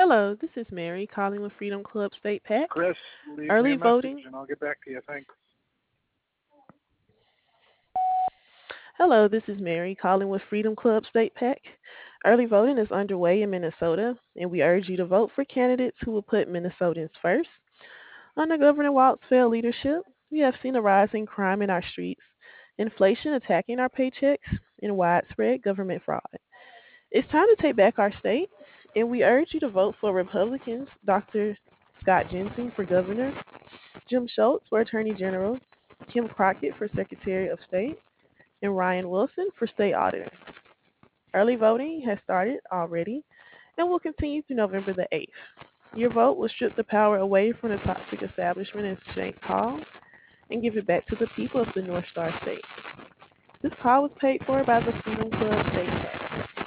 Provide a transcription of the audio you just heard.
Hello, this is Mary calling with Freedom Club State PAC. Chris, leave me a Early message voting. and I'll get back to you. Thanks. Hello, this is Mary calling with Freedom Club State PAC. Early voting is underway in Minnesota, and we urge you to vote for candidates who will put Minnesotans first. Under Governor Walt's failed leadership, we have seen a rise in crime in our streets, inflation attacking our paychecks, and widespread government fraud. It's time to take back our state, and we urge you to vote for Republicans, Dr. Scott Jensen for governor, Jim Schultz for Attorney General, Kim Crockett for Secretary of State, and Ryan Wilson for State Auditor. Early voting has started already and will continue through November the 8th. Your vote will strip the power away from the toxic establishment in St. Paul and give it back to the people of the North Star State. This call was paid for by the Freedom Club State PAC.